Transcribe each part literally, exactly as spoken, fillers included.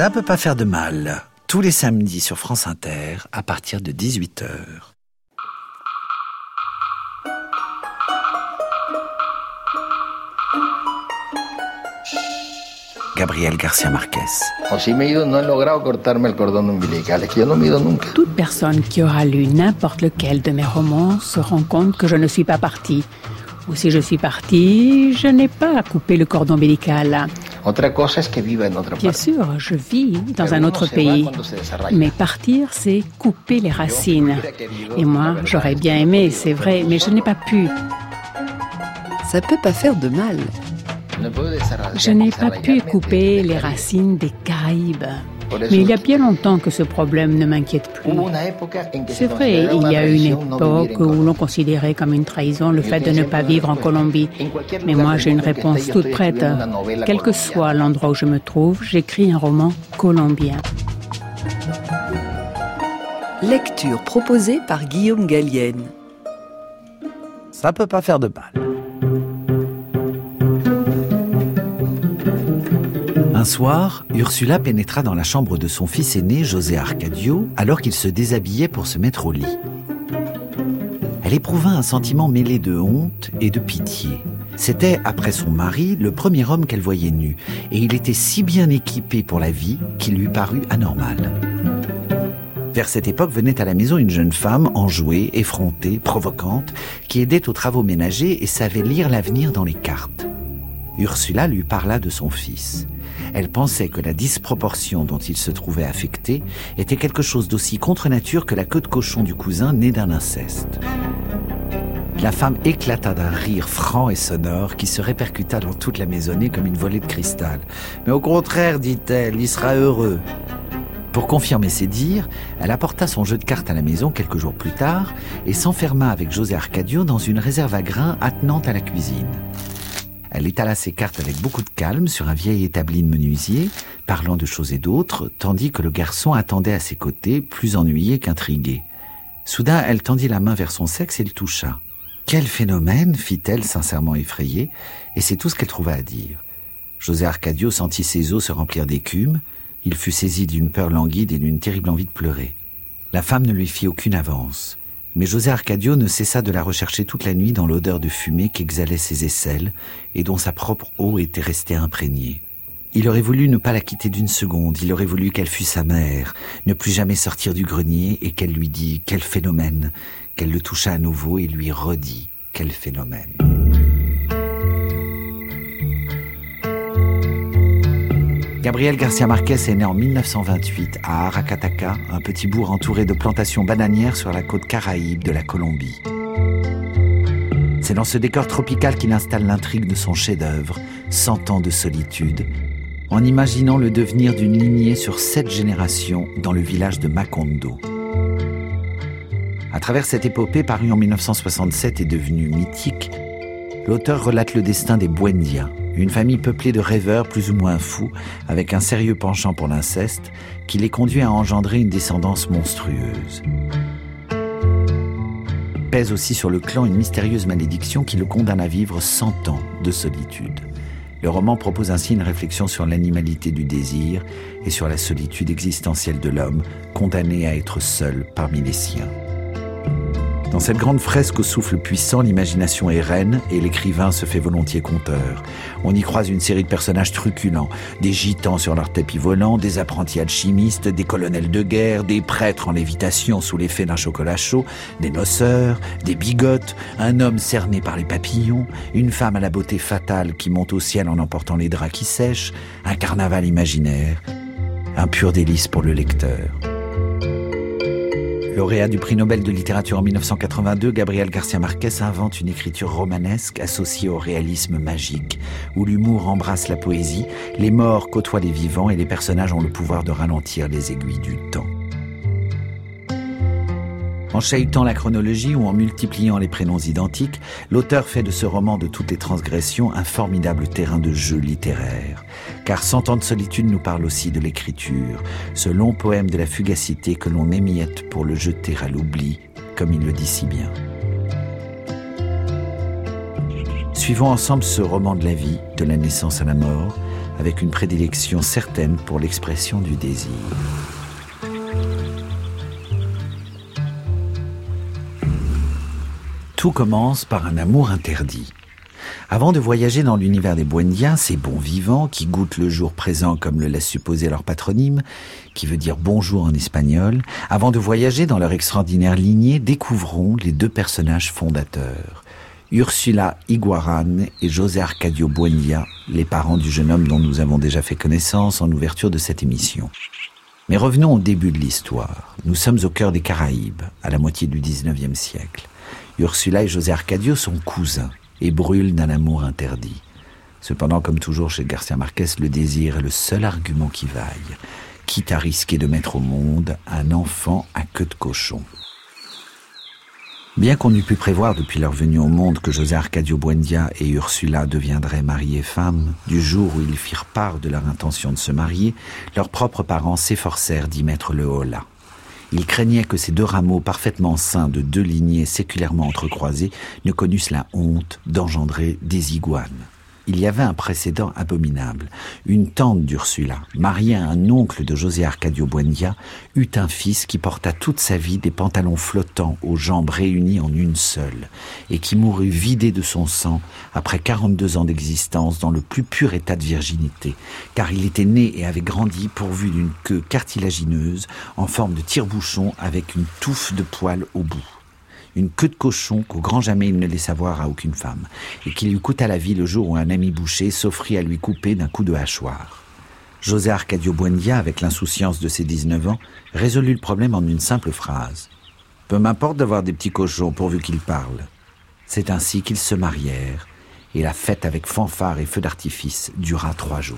Ça peut pas faire de mal. Tous les samedis sur France Inter, à partir de dix-huit heures. Gabriel García Márquez. Toute personne qui aura lu n'importe lequel de mes romans se rend compte que je ne suis pas partie. Ou si je suis partie, je n'ai pas à couper le cordon ombilical. Bien sûr, je vis dans un autre pays. Mais partir, c'est couper les racines. Et moi, j'aurais bien aimé, c'est vrai, mais je n'ai pas pu. Ça peut pas faire de mal. Je n'ai pas pu couper les racines des Caraïbes. Mais il y a bien longtemps que ce problème ne m'inquiète plus. C'est vrai, il y a une époque où l'on considérait comme une trahison le fait de ne pas vivre en Colombie. Mais moi, j'ai une réponse toute prête. Quel que soit l'endroit où je me trouve, j'écris un roman colombien. Lecture proposée par Guillaume Gallienne. Ça peut pas faire de mal. Un soir, Ursula pénétra dans la chambre de son fils aîné, José Arcadio, alors qu'il se déshabillait pour se mettre au lit. Elle éprouva un sentiment mêlé de honte et de pitié. C'était, après son mari, le premier homme qu'elle voyait nu, et il était si bien équipé pour la vie qu'il lui parut anormal. Vers cette époque venait à la maison une jeune femme enjouée, effrontée, provocante, qui aidait aux travaux ménagers et savait lire l'avenir dans les cartes. Ursula lui parla de son fils. Elle pensait que la disproportion dont il se trouvait affecté était quelque chose d'aussi contre nature que la queue de cochon du cousin né d'un inceste. La femme éclata d'un rire franc et sonore qui se répercuta dans toute la maisonnée comme une volée de cristal. « Mais au contraire, dit-elle, il sera heureux. » Pour confirmer ses dires, elle apporta son jeu de cartes à la maison quelques jours plus tard et s'enferma avec José Arcadio dans une réserve à grains attenante à la cuisine. Elle étala ses cartes avec beaucoup de calme sur un vieil établi de menuisier, parlant de choses et d'autres, tandis que le garçon attendait à ses côtés, plus ennuyé qu'intrigué. Soudain, elle tendit la main vers son sexe et le toucha. « Quel phénomène !» fit-elle, sincèrement effrayée, et c'est tout ce qu'elle trouva à dire. José Arcadio sentit ses os se remplir d'écume. Il fut saisi d'une peur languide et d'une terrible envie de pleurer. La femme ne lui fit aucune avance. Mais José Arcadio ne cessa de la rechercher toute la nuit dans l'odeur de fumée qu'exhalaient ses aisselles et dont sa propre eau était restée imprégnée. Il aurait voulu ne pas la quitter d'une seconde, il aurait voulu qu'elle fût sa mère, ne plus jamais sortir du grenier et qu'elle lui dît « Quel phénomène !» qu'elle le toucha à nouveau et lui redit « Quel phénomène !» Gabriel García Márquez est né en mille neuf cent vingt-huit à Aracataca, un petit bourg entouré de plantations bananières sur la côte caraïbe de la Colombie. C'est dans ce décor tropical qu'il installe l'intrigue de son chef-d'œuvre, Cent ans de solitude, en imaginant le devenir d'une lignée sur sept générations dans le village de Macondo. À travers cette épopée parue en mille neuf cent soixante-sept et devenue mythique, l'auteur relate le destin des Buendia, une famille peuplée de rêveurs plus ou moins fous, avec un sérieux penchant pour l'inceste, qui les conduit à engendrer une descendance monstrueuse. Pèse aussi sur le clan une mystérieuse malédiction qui le condamne à vivre cent ans de solitude. Le roman propose ainsi une réflexion sur l'animalité du désir et sur la solitude existentielle de l'homme, condamné à être seul parmi les siens. Dans cette grande fresque au souffle puissant, l'imagination est reine et l'écrivain se fait volontiers conteur. On y croise une série de personnages truculents, des gitans sur leur tapis volant, des apprentis alchimistes, des colonels de guerre, des prêtres en lévitation sous l'effet d'un chocolat chaud, des noceurs, des bigotes, un homme cerné par les papillons, une femme à la beauté fatale qui monte au ciel en emportant les draps qui sèchent, un carnaval imaginaire, un pur délice pour le lecteur. Lauréat du prix Nobel de littérature en mille neuf cent quatre-vingt-deux, Gabriel García Márquez invente une écriture romanesque associée au réalisme magique, où l'humour embrasse la poésie, les morts côtoient les vivants et les personnages ont le pouvoir de ralentir les aiguilles du temps. En chahutant la chronologie ou en multipliant les prénoms identiques, l'auteur fait de ce roman de toutes les transgressions un formidable terrain de jeu littéraire. Car Cent ans de solitude nous parle aussi de l'écriture, ce long poème de la fugacité que l'on émiette pour le jeter à l'oubli, comme il le dit si bien. Suivons ensemble ce roman de la vie, de la naissance à la mort, avec une prédilection certaine pour l'expression du désir. Tout commence par un amour interdit. Avant de voyager dans l'univers des Buendia, ces bons vivants qui goûtent le jour présent comme le laisse supposer leur patronyme, qui veut dire bonjour en espagnol, avant de voyager dans leur extraordinaire lignée, découvrons les deux personnages fondateurs, Ursula Iguarán et José Arcadio Buendia, les parents du jeune homme dont nous avons déjà fait connaissance en ouverture de cette émission. Mais revenons au début de l'histoire. Nous sommes au cœur des Caraïbes, à la moitié du dix-neuvième siècle. Ursula et José Arcadio sont cousins et brûlent d'un amour interdit. Cependant, comme toujours chez Garcia Marquez, le désir est le seul argument qui vaille, quitte à risquer de mettre au monde un enfant à queue de cochon. Bien qu'on eût pu prévoir depuis leur venue au monde que José Arcadio Buendia et Ursula deviendraient mari et femme, du jour où ils firent part de leur intention de se marier, leurs propres parents s'efforcèrent d'y mettre le holà. Ils craignaient que ces deux rameaux parfaitement sains de deux lignées séculairement entrecroisées ne connussent la honte d'engendrer des iguanes. Il y avait un précédent abominable. Une tante d'Ursula, mariée à un oncle de José Arcadio Buendia, eut un fils qui porta toute sa vie des pantalons flottants aux jambes réunies en une seule, et qui mourut vidé de son sang après quarante-deux ans d'existence dans le plus pur état de virginité, car il était né et avait grandi pourvu d'une queue cartilagineuse en forme de tire-bouchon avec une touffe de poils au bout. Une queue de cochon qu'au grand jamais il ne laissa voir à aucune femme, et qui lui coûta la vie le jour où un ami boucher s'offrit à lui couper d'un coup de hachoir. José Arcadio Buendia, avec l'insouciance de ses dix-neuf ans, résolut le problème en une simple phrase. « Peu m'importe d'avoir des petits cochons pourvu qu'ils parlent. » C'est ainsi qu'ils se marièrent, et la fête avec fanfare et feux d'artifice dura trois jours.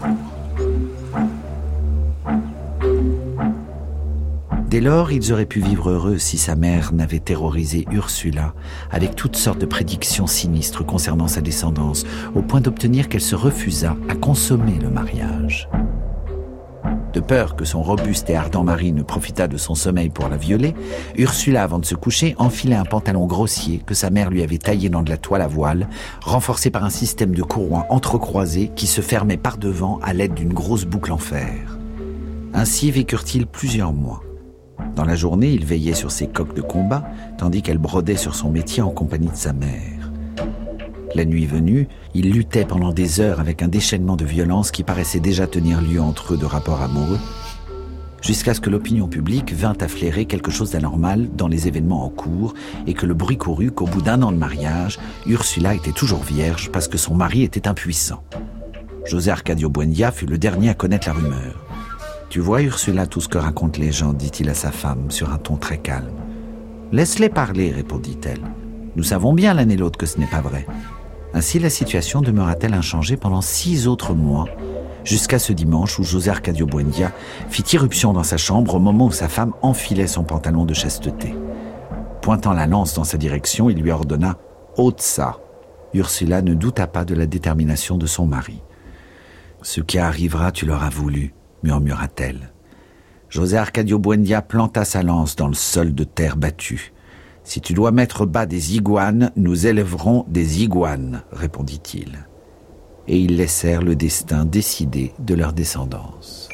Dès lors, ils auraient pu vivre heureux si sa mère n'avait terrorisé Ursula avec toutes sortes de prédictions sinistres concernant sa descendance, au point d'obtenir qu'elle se refusa à consommer le mariage. De peur que son robuste et ardent mari ne profitât de son sommeil pour la violer, Ursula, avant de se coucher, enfilait un pantalon grossier que sa mère lui avait taillé dans de la toile à voile, renforcé par un système de courroies entrecroisées qui se fermait par devant à l'aide d'une grosse boucle en fer. Ainsi vécurent-ils plusieurs mois. Dans la journée, il veillait sur ses coqs de combat, tandis qu'elle brodait sur son métier en compagnie de sa mère. La nuit venue, il luttait pendant des heures avec un déchaînement de violence qui paraissait déjà tenir lieu entre eux de rapports amoureux, jusqu'à ce que l'opinion publique vînt à flairer quelque chose d'anormal dans les événements en cours et que le bruit courut qu'au bout d'un an de mariage, Ursula était toujours vierge parce que son mari était impuissant. José Arcadio Buendia fut le dernier à connaître la rumeur. « Tu vois, Ursula, tout ce que racontent les gens, dit-il à sa femme, sur un ton très calme. « Laisse-les parler, répondit-elle. Nous savons bien l'un et l'autre que ce n'est pas vrai. » Ainsi, la situation demeura-t-elle inchangée pendant six autres mois, jusqu'à ce dimanche où José Arcadio Buendia fit irruption dans sa chambre au moment où sa femme enfilait son pantalon de chasteté. Pointant la lance dans sa direction, il lui ordonna « ôte ça !» Ursula ne douta pas de la détermination de son mari. « Ce qui arrivera, tu l'auras voulu », murmura-t-elle. José Arcadio Buendia planta sa lance dans le sol de terre battue. « Si tu dois mettre bas des iguanes, nous élèverons des iguanes, répondit-il. Et ils laissèrent le destin décider de leur descendance.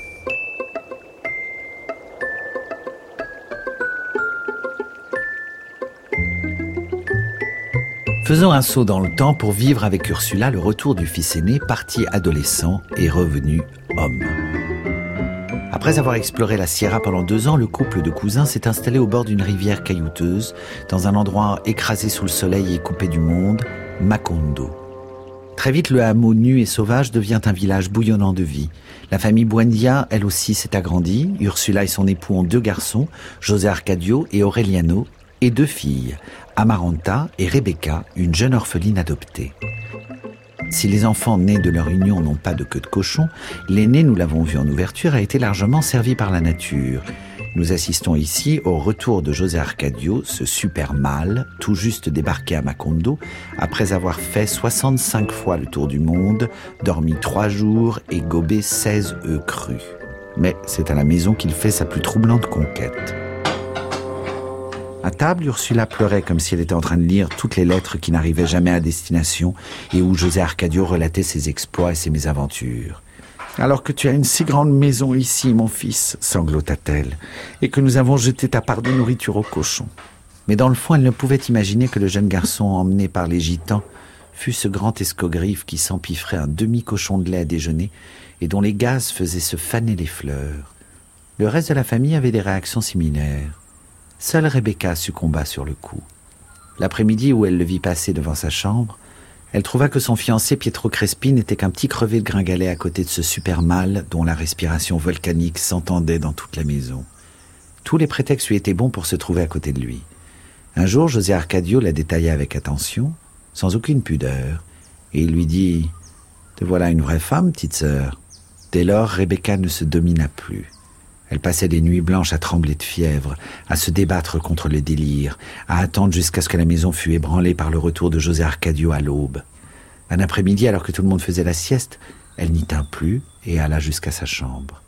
Faisons un saut dans le temps pour vivre avec Ursula le retour du fils aîné, parti adolescent et revenu homme. Après avoir exploré la Sierra pendant deux ans, le couple de cousins s'est installé au bord d'une rivière caillouteuse, dans un endroit écrasé sous le soleil et coupé du monde, Macondo. Très vite, le hameau nu et sauvage devient un village bouillonnant de vie. La famille Buendia, elle aussi, s'est agrandie. Ursula et son époux ont deux garçons, José Arcadio et Aureliano, et deux filles, Amaranta et Rebecca, une jeune orpheline adoptée. Si les enfants nés de leur union n'ont pas de queue de cochon, l'aîné, nous l'avons vu en ouverture, a été largement servi par la nature. Nous assistons ici au retour de José Arcadio, ce super mâle, tout juste débarqué à Macondo, après avoir fait soixante-cinq fois le tour du monde, dormi trois jours et gobé seize œufs crus. Mais c'est à la maison qu'il fait sa plus troublante conquête. À table, Ursula pleurait comme si elle était en train de lire toutes les lettres qui n'arrivaient jamais à destination et où José Arcadio relatait ses exploits et ses mésaventures. Alors que tu as une si grande maison ici, mon fils, sanglota-t-elle, et que nous avons jeté ta part de nourriture aux cochons. » Mais dans le fond, elle ne pouvait imaginer que le jeune garçon emmené par les gitans fût ce grand escogriffe qui s'empiffrait un demi-cochon de lait à déjeuner et dont les gaz faisaient se faner les fleurs. Le reste de la famille avait des réactions similaires. Seule Rebecca succomba sur le coup. L'après-midi où elle le vit passer devant sa chambre, elle trouva que son fiancé Pietro Crespi n'était qu'un petit crevé de gringalet à côté de ce super mâle dont la respiration volcanique s'entendait dans toute la maison. Tous les prétextes lui étaient bons pour se trouver à côté de lui. Un jour, José Arcadio la détailla avec attention, sans aucune pudeur, et il lui dit « Te voilà une vraie femme, petite sœur ». Dès lors, Rebecca ne se domina plus. Elle passait des nuits blanches à trembler de fièvre, à se débattre contre le délire, à attendre jusqu'à ce que la maison fût ébranlée par le retour de José Arcadio à l'aube. Un après-midi, alors que tout le monde faisait la sieste, elle n'y tint plus et alla jusqu'à sa chambre.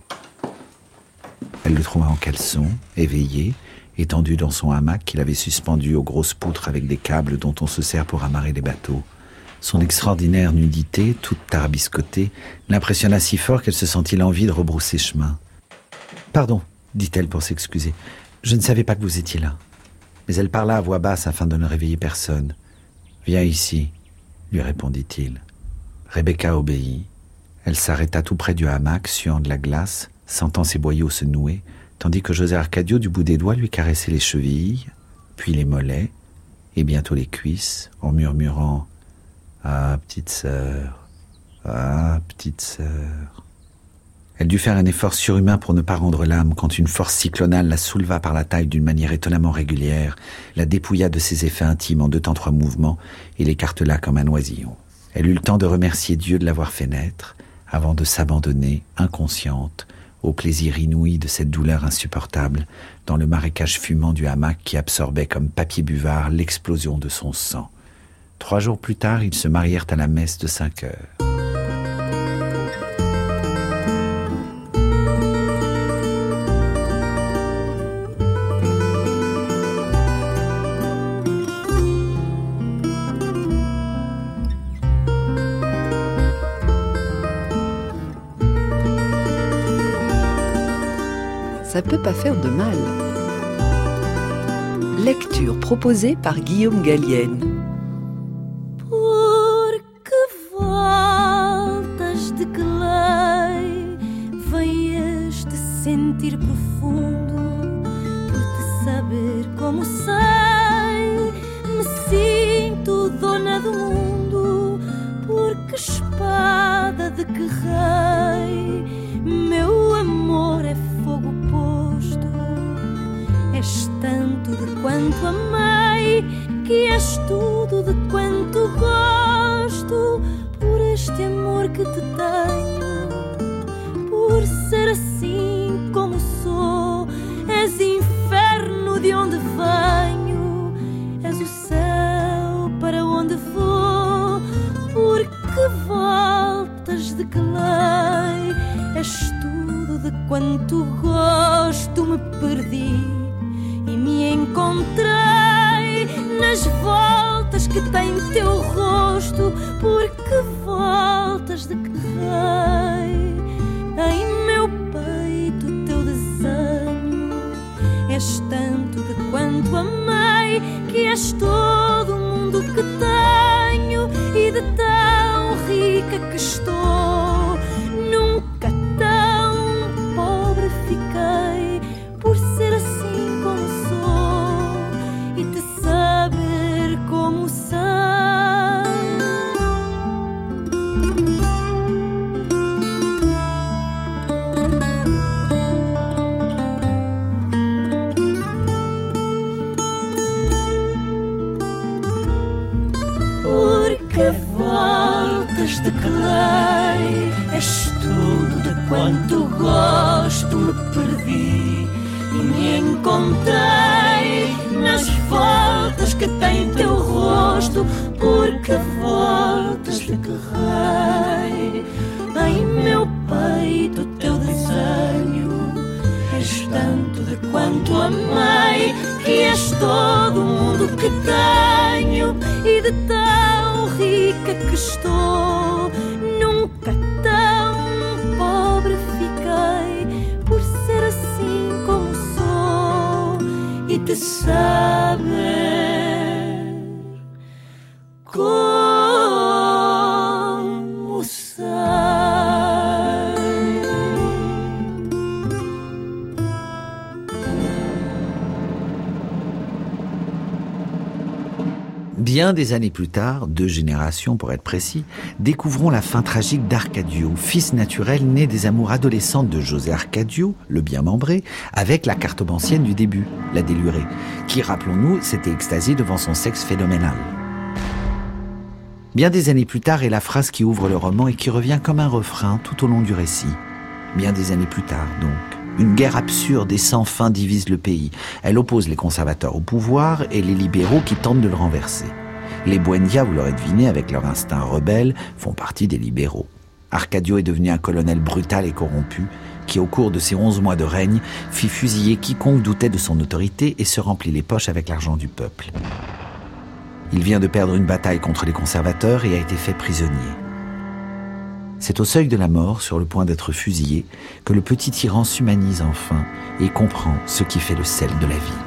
Elle le trouva en caleçon, éveillé, étendu dans son hamac qu'il avait suspendu aux grosses poutres avec des câbles dont on se sert pour amarrer les bateaux. Son extraordinaire nudité, toute tarabiscotée, l'impressionna si fort qu'elle se sentit l'envie de rebrousser chemin. « Pardon, dit-elle pour s'excuser, je ne savais pas que vous étiez là. » Mais elle parla à voix basse afin de ne réveiller personne. « Viens ici, lui répondit-il. Rebecca obéit. Elle s'arrêta tout près du hamac, suant de la glace, sentant ses boyaux se nouer, tandis que José Arcadio, du bout des doigts, lui caressait les chevilles, puis les mollets, et bientôt les cuisses, en murmurant « Ah, petite sœur, ah, petite sœur ». Elle dut faire un effort surhumain pour ne pas rendre l'âme quand une force cyclonale la souleva par la taille d'une manière étonnamment régulière, la dépouilla de ses effets intimes en deux temps trois mouvements et l'écartela comme un oisillon. Elle eut le temps de remercier Dieu de l'avoir fait naître, avant de s'abandonner, inconsciente, au plaisir inouï de cette douleur insupportable, dans le marécage fumant du hamac qui absorbait comme papier buvard l'explosion de son sang. Trois jours plus tard, ils se marièrent à la messe de cinq heures. Ça peut pas faire de mal. Lecture proposée par Guillaume Gallienne. Porque voltas de que lei vem este sentir profundo, por te saber como sei, me sinto dona do mundo, porque espada de que rei, meu amor é fogo posto. És tanto de quanto amei, que és tudo de quanto gosto, por este amor que te tenho, por ser assim como sou. És inferno de onde venho, és o céu para onde vou, porque voltas de que lei, és tudo de quanto gosto. Me perdi e me encontrei nas voltas que tem teu rosto, porque voltas de que rei, em meu peito teu desenho, és tanto de quanto amei, que és todo o mundo que tenho, e de tão rica que estou, nunca tão pobre fiquei, por ser assim como sou e te saber como sei. Porque voltas de que lei, és tudo de quanto gosto. Me perdi e me encontrei nas voltas que tem teu rosto, porque voltas de que rei, em meu peito teu desenho, és tanto de quanto amei, que és todo o mundo que tenho, e de tão rica que estou, nunca tão saber como sai. Bien des années plus tard, deux générations pour être précis, découvrons la fin tragique d'Arcadio, fils naturel né des amours adolescentes de José Arcadio, le bien membré, avec la cartomancienne du début, la délurée, qui, rappelons-nous, s'était extasiée devant son sexe phénoménal. Bien des années plus tard est la phrase qui ouvre le roman et qui revient comme un refrain tout au long du récit. Bien des années plus tard, donc. Une guerre absurde et sans fin divise le pays. Elle oppose les conservateurs au pouvoir et les libéraux qui tentent de le renverser. Les Buendia, vous l'aurez deviné, avec leur instinct rebelle, font partie des libéraux. Arcadio est devenu un colonel brutal et corrompu, qui au cours de ses onze mois de règne, fit fusiller quiconque doutait de son autorité et se remplit les poches avec l'argent du peuple. Il vient de perdre une bataille contre les conservateurs et a été fait prisonnier. C'est au seuil de la mort, sur le point d'être fusillé, que le petit tyran s'humanise enfin et comprend ce qui fait le sel de la vie.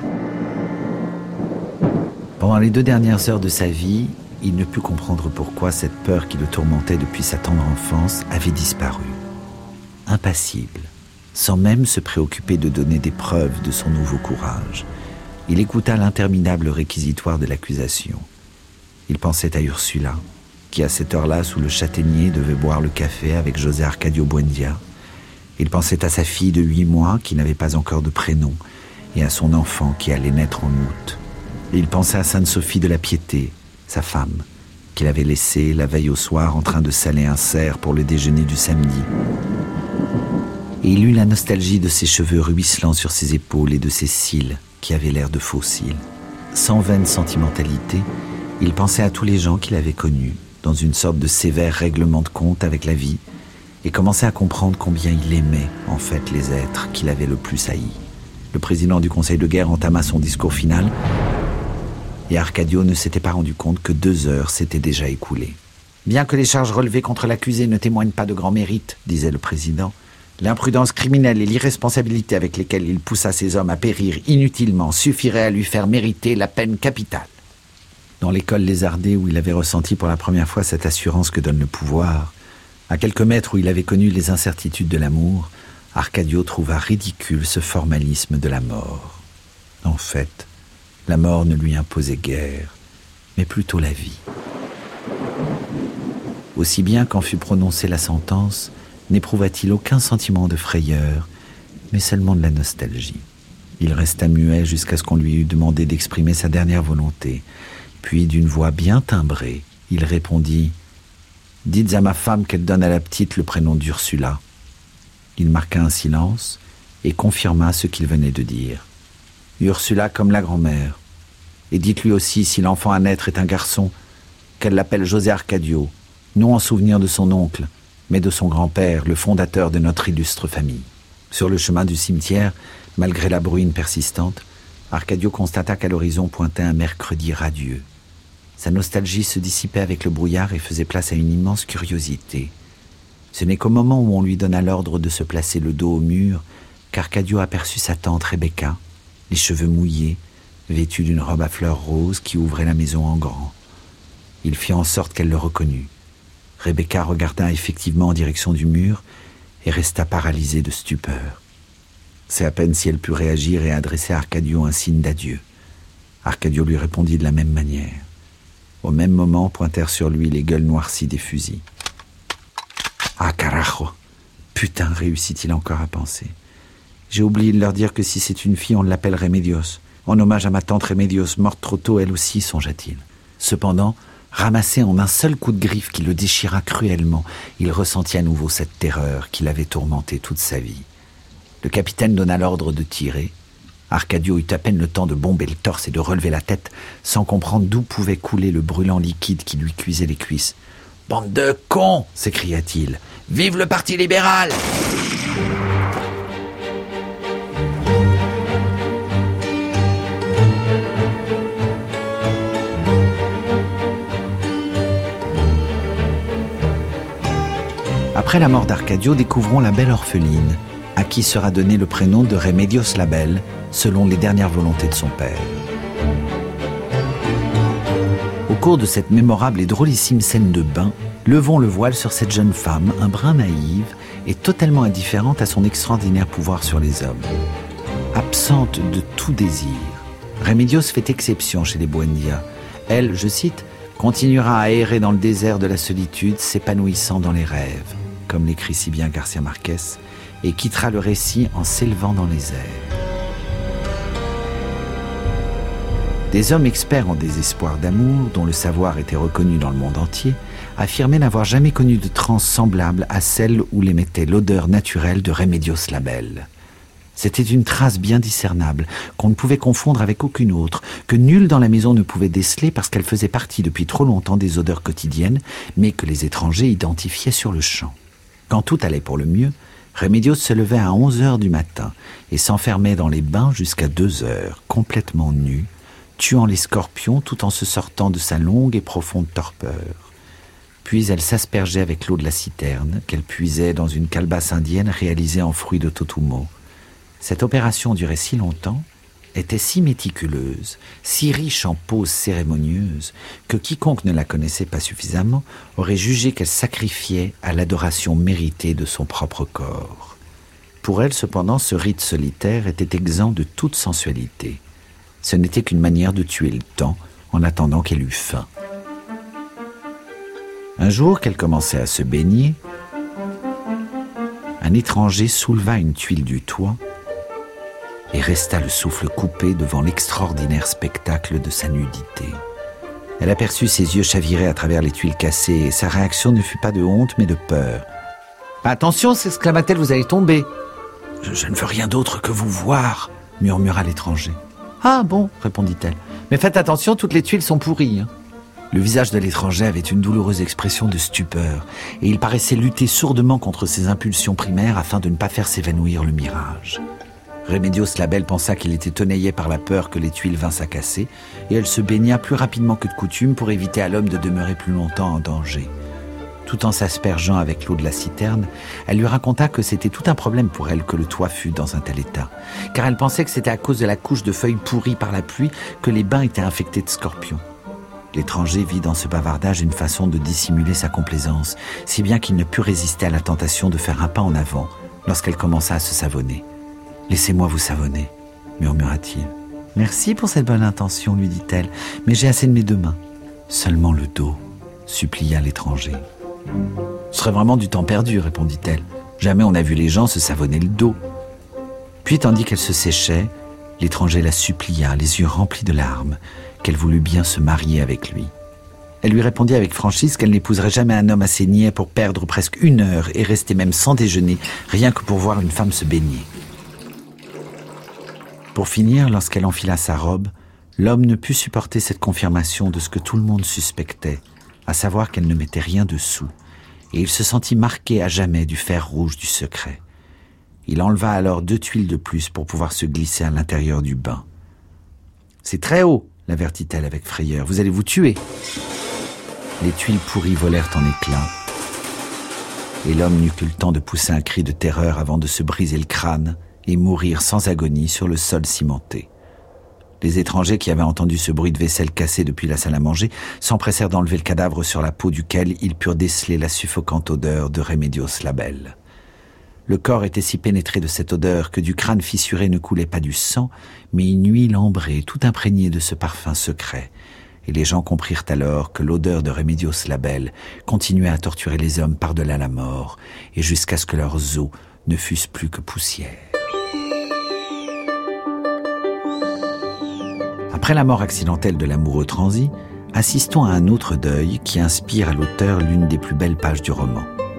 Pendant les deux dernières heures de sa vie, il ne put comprendre pourquoi cette peur qui le tourmentait depuis sa tendre enfance avait disparu. Impassible, sans même se préoccuper de donner des preuves de son nouveau courage, il écouta l'interminable réquisitoire de l'accusation. Il pensait à Ursula, qui à cette heure-là, sous le châtaignier, devait boire le café avec José Arcadio Buendia. Il pensait à sa fille de huit mois, qui n'avait pas encore de prénom, et à son enfant qui allait naître en août. Et il pensait à Sainte-Sophie de la Piété, sa femme, qu'il avait laissée la veille au soir en train de saler un cerf pour le déjeuner du samedi. Et il eut la nostalgie de ses cheveux ruisselants sur ses épaules et de ses cils, qui avaient l'air de faux cils. Sans vaine sentimentalité, il pensait à tous les gens qu'il avait connus, dans une sorte de sévère règlement de compte avec la vie, et commençait à comprendre combien il aimait, en fait, les êtres qu'il avait le plus haïs. Le président du Conseil de guerre entama son discours final, et Arcadio ne s'était pas rendu compte que deux heures s'étaient déjà écoulées. Bien que les charges relevées contre l'accusé ne témoignent pas de grand mérite, disait le président, l'imprudence criminelle et l'irresponsabilité avec lesquelles il poussa ses hommes à périr inutilement suffiraient à lui faire mériter la peine capitale. Dans l'école lézardée où il avait ressenti pour la première fois cette assurance que donne le pouvoir, à quelques mètres où il avait connu les incertitudes de l'amour, Arcadio trouva ridicule ce formalisme de la mort. En fait, la mort ne lui imposait guère, mais plutôt la vie. Aussi bien qu'en fut prononcée la sentence, n'éprouva-t-il aucun sentiment de frayeur, mais seulement de la nostalgie. Il resta muet jusqu'à ce qu'on lui eût demandé d'exprimer sa dernière volonté. Puis, d'une voix bien timbrée, il répondit « Dites à ma femme qu'elle donne à la petite le prénom d'Ursula. » Il marqua un silence et confirma ce qu'il venait de dire. « Ursula comme la grand-mère. Et dites-lui aussi, si l'enfant à naître est un garçon, qu'elle l'appelle José Arcadio, non en souvenir de son oncle, mais de son grand-père, le fondateur de notre illustre famille. » Sur le chemin du cimetière, malgré la bruine persistante, Arcadio constata qu'à l'horizon pointait un mercredi radieux. Sa nostalgie se dissipait avec le brouillard et faisait place à une immense curiosité. Ce n'est qu'au moment où on lui donna l'ordre de se placer le dos au mur qu'Arcadio aperçut sa tante Rebecca, les cheveux mouillés, vêtue d'une robe à fleurs roses qui ouvrait la maison en grand. Il fit en sorte qu'elle le reconnût. Rebecca regarda effectivement en direction du mur et resta paralysée de stupeur. C'est à peine si elle put réagir et adresser à Arcadio un signe d'adieu. Arcadio lui répondit de la même manière. Au même moment, pointèrent sur lui les gueules noircies des fusils. « Ah, carajo ! Putain, réussit-il encore à penser. J'ai oublié de leur dire que si c'est une fille, on l'appelle Remedios, en hommage à ma tante Remedios, morte trop tôt, elle aussi, songea-t-il. Cependant, ramassé en un seul coup de griffe qui le déchira cruellement, il ressentit à nouveau cette terreur qui l'avait tourmenté toute sa vie. Le capitaine donna l'ordre de tirer. Arcadio eut à peine le temps de bomber le torse et de relever la tête, sans comprendre d'où pouvait couler le brûlant liquide qui lui cuisait les cuisses. « Bande de cons !» s'écria-t-il. « Vive le Parti libéral !» Après la mort d'Arcadio, découvrons la belle orpheline, à qui sera donné le prénom de Remedios Label, selon les dernières volontés de son père. Au cours de cette mémorable et drôlissime scène de bain, levons le voile sur cette jeune femme, un brin naïve et totalement indifférente à son extraordinaire pouvoir sur les hommes. Absente de tout désir, Remedios fait exception chez les Buendia. Elle, je cite, « continuera à errer dans le désert de la solitude, s'épanouissant dans les rêves », comme l'écrit si bien Garcia Marquez, et quittera le récit en s'élevant dans les airs. Des hommes experts en désespoir d'amour, dont le savoir était reconnu dans le monde entier, affirmaient n'avoir jamais connu de transe semblable à celle où les mettait l'odeur naturelle de Remedios Label. C'était une trace bien discernable, qu'on ne pouvait confondre avec aucune autre, que nul dans la maison ne pouvait déceler parce qu'elle faisait partie depuis trop longtemps des odeurs quotidiennes, mais que les étrangers identifiaient sur le champ. Quand tout allait pour le mieux, Remedios se levait à onze heures du matin et s'enfermait dans les bains jusqu'à deux heures, complètement nu, tuant les scorpions tout en se sortant de sa longue et profonde torpeur. Puis elle s'aspergeait avec l'eau de la citerne, qu'elle puisait dans une calebasse indienne réalisée en fruits de totumo. Cette opération durait si longtemps, était si méticuleuse, si riche en poses cérémonieuses, que quiconque ne la connaissait pas suffisamment aurait jugé qu'elle sacrifiait à l'adoration méritée de son propre corps. Pour elle, cependant, ce rite solitaire était exempt de toute sensualité. Ce n'était qu'une manière de tuer le temps en attendant qu'elle eût faim. Un jour qu'elle commençait à se baigner, un étranger souleva une tuile du toit et resta le souffle coupé devant l'extraordinaire spectacle de sa nudité. Elle aperçut ses yeux chavirer à travers les tuiles cassées et sa réaction ne fut pas de honte mais de peur. « Attention, s'exclama-t-elle, vous allez tomber !»« Je, je ne veux rien d'autre que vous voir !» murmura l'étranger. « Ah bon, répondit-elle, mais faites attention, toutes les tuiles sont pourries. Hein. » Le visage de l'étranger avait une douloureuse expression de stupeur et il paraissait lutter sourdement contre ses impulsions primaires afin de ne pas faire s'évanouir le mirage. Remedios Label pensa qu'il était tenaillé par la peur que les tuiles vinssent à casser et elle se baigna plus rapidement que de coutume pour éviter à l'homme de demeurer plus longtemps en danger. Tout en s'aspergeant avec l'eau de la citerne, elle lui raconta que c'était tout un problème pour elle que le toit fût dans un tel état, car elle pensait que c'était à cause de la couche de feuilles pourries par la pluie que les bains étaient infectés de scorpions. L'étranger vit dans ce bavardage une façon de dissimuler sa complaisance, si bien qu'il ne put résister à la tentation de faire un pas en avant lorsqu'elle commença à se savonner. « Laissez-moi vous savonner », murmura-t-il. « Merci pour cette bonne intention, lui dit-elle, mais j'ai assez de mes deux mains. »« Seulement le dos, » supplia l'étranger. « Ce serait vraiment du temps perdu, » répondit-elle. « Jamais on n'a vu les gens se savonner le dos. » Puis, tandis qu'elle se séchait, l'étranger la supplia, les yeux remplis de larmes, qu'elle voulut bien se marier avec lui. Elle lui répondit avec franchise qu'elle n'épouserait jamais un homme assez niais pour perdre presque une heure et rester même sans déjeuner, rien que pour voir une femme se baigner. Pour finir, lorsqu'elle enfila sa robe, l'homme ne put supporter cette confirmation de ce que tout le monde suspectait, à savoir qu'elle ne mettait rien dessous, et il se sentit marqué à jamais du fer rouge du secret. Il enleva alors deux tuiles de plus pour pouvoir se glisser à l'intérieur du bain. « C'est très haut !» l'avertit-elle avec frayeur. « Vous allez vous tuer !» Les tuiles pourries volèrent en éclats, et l'homme n'eut que le temps de pousser un cri de terreur avant de se briser le crâne et mourir sans agonie sur le sol cimenté. Les étrangers qui avaient entendu ce bruit de vaisselle cassée depuis la salle à manger s'empressèrent d'enlever le cadavre sur la peau duquel ils purent déceler la suffocante odeur de Remedios Label. Le corps était si pénétré de cette odeur que du crâne fissuré ne coulait pas du sang, mais une huile ambrée tout imprégnée de ce parfum secret. Et les gens comprirent alors que l'odeur de Remedios Label continuait à torturer les hommes par-delà la mort, et jusqu'à ce que leurs os ne fussent plus que poussière. Après la mort accidentelle de l'amoureux transi, assistons à un autre deuil qui inspire à l'auteur l'une des plus belles pages du roman.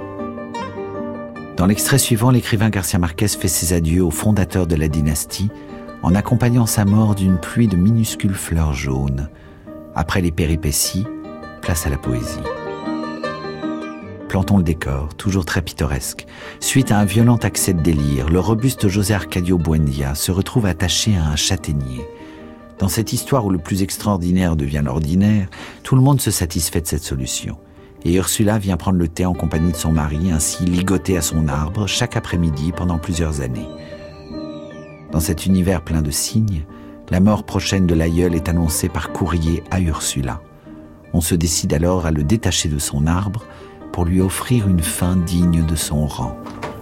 Dans l'extrait suivant, l'écrivain Garcia Marquez fait ses adieux au fondateur de la dynastie en accompagnant sa mort d'une pluie de minuscules fleurs jaunes. Après les péripéties, place à la poésie. Plantons le décor, toujours très pittoresque. Suite à un violent accès de délire, le robuste José Arcadio Buendia se retrouve attaché à un châtaignier. Dans cette histoire où le plus extraordinaire devient l'ordinaire, tout le monde se satisfait de cette solution. Et Ursula vient prendre le thé en compagnie de son mari, ainsi ligoté à son arbre, chaque après-midi pendant plusieurs années. Dans cet univers plein de signes, la mort prochaine de l'aïeul est annoncée par courrier à Ursula. On se décide alors à le détacher de son arbre pour lui offrir une fin digne de son rang.